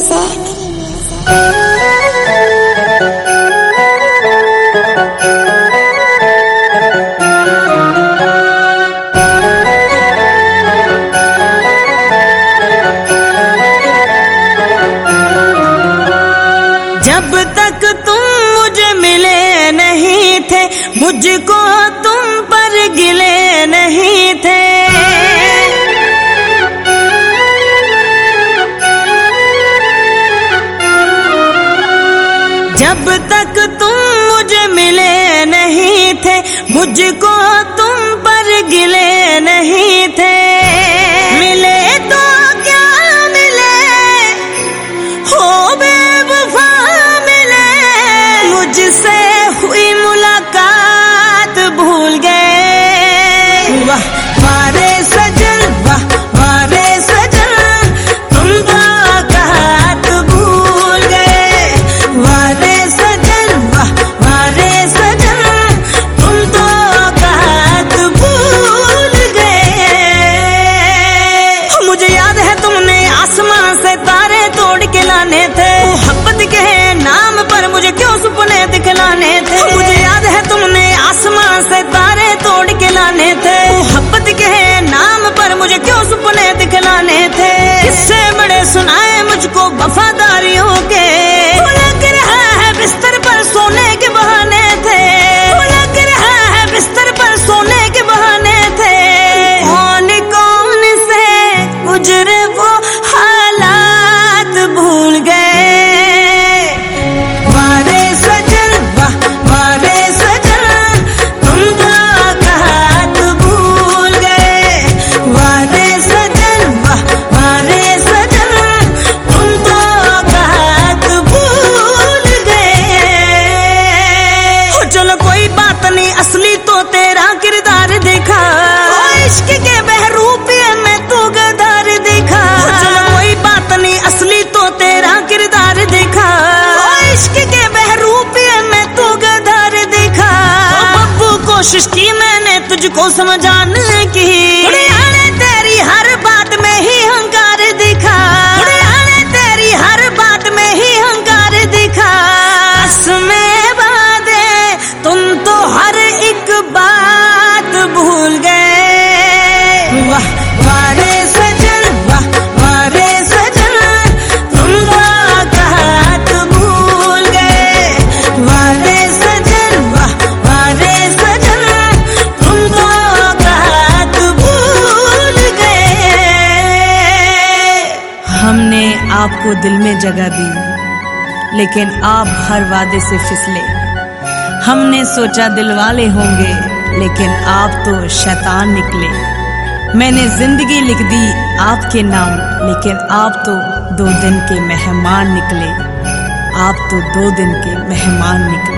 जब तक तुम मुझे मिले नहीं थे, मुझको तुम पर गिले नहीं थे। जब तक तुम मुझे मिले नहीं थे, मुझको तुम पर गिले नहीं थे। मिले तो क्या मिले, हो बेवफा मिले, मुझसे हुई मुलाकात भूल गए। वाह वारे सजन, वाह वारे सजन, तुम तो औकात भूल गए। वारे सजन, वाह वारे सजन, तुम तो औकात भूल गए। मुझे याद है तुमने आसमां से तारे तोड़ के लाने थे, मोहब्बत के नाम पर मुझे क्यों सपने दिखलाने थे। मुझे याद है तुमने आसमां से तारे तोड़ के लाने थे, मोहब्बत के नाम पर मुझे क्यों सपने दिखलाने थे। किससे बड़े सुनाए मुझको वफादारियों के, लग रहा है बिस्तर पर सोने के बहाने थे, लग रहा है बिस्तर पर सोने के बहाने थे। कौन कौन से गुजरे वो हालात भूल गए। वारे सजन, वाह वारे सजन, तुम तो औकात भूल गए। वारे सजन, वाह वारे सजन, तुम तो औकात भूल गए। चलो कोई बात नहीं, असली तो तेरा किरदार देखा, इश्क के बहरूपिये में तू गदार देखा। चलो कोई बात नहीं, असली तो तेरा किरदार देखा, इश्क के बहरूपिये में तू गदार देखा। बब्बू कोशिश की मैंने तुझको समझाने की, उड़ियाने तेरी हर बात में ही हंकार दिखा, उड़ियाने तेरी हर बात में ही हंकार दिखा। कसमें वादे तुम तो हर एक बात भूल गए। वाह वारे सजन, वाह वारे सजन, तुम तो औकात भूल गए। वारे सजन, वाह वारे सजन, तुम तो औकात भूल गए। हमने आपको दिल में जगह दी, लेकिन आप हर वादे से फिसले। हमने सोचा दिल वाले होंगे, लेकिन आप तो शैतान निकले। मैंने जिंदगी लिख दी आपके नाम, लेकिन आप तो 2 दिन के मेहमान निकले। आप तो 2 दिन के मेहमान निकले।